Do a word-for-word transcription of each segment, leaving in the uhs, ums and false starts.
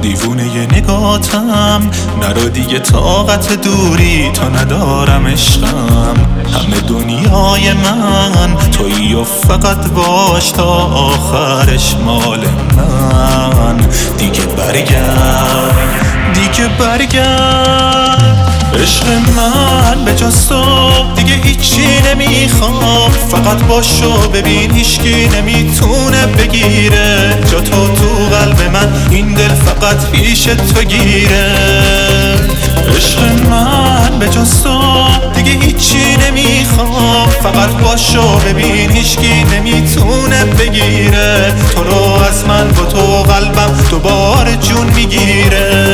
دیوونه ی نگاتم، نرو دیگه طاقت دوری تا ندارم عشقم. همه دنیای من تویی و فقط باش تا آخرش مال من. دیگه برگرد دیگه برگرد عشق من، به جز تو دیگه هیچی نمیخوام. فقط باشو ببین هیچکی نمیتونه بگیره جا تو تو قلب من، این دل فقط پیش تو گیره. عشق من، به جز تو دیگه هیچی نمیخوام. فقط باشو ببین هیچکی نمیتونه بگیره تو رو از من، با تو قلبم دوباره جون میگیره.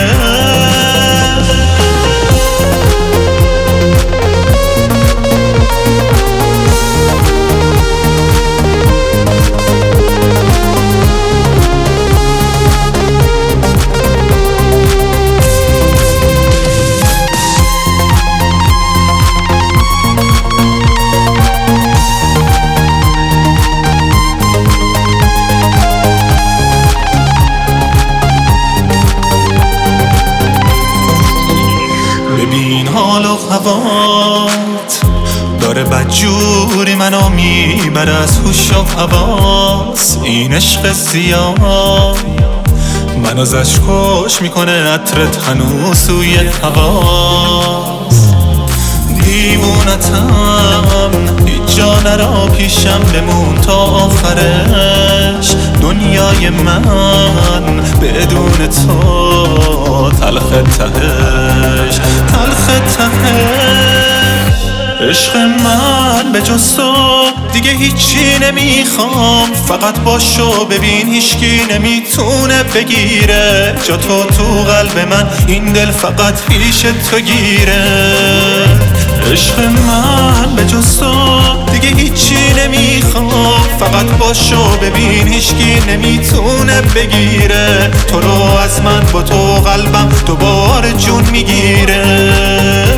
حال و هوات داره بدجوری منو میبره از هوش و حواس. این عشق سیاه منو ازش خوش میکنه، عطرت هنوز سوی حواس. دیوونتم هیچ جا نرا پیشم بمون تا آخرش. دنیای من بدون تو تلخ تهش تلخ تهش. عشق من، به جز تو دیگه هیچی نمیخوام. فقط باشو ببین هیچکی نمیتونه بگیره جا تو تو قلب من، این دل فقط پیش تو گیره. عشق من، به جز تو دیگه هیچی نمیخوام. فقط باشو ببین هیچکی نمیتونه بگیره تو رو از من، با تو قلبم دوباره جون میگیره.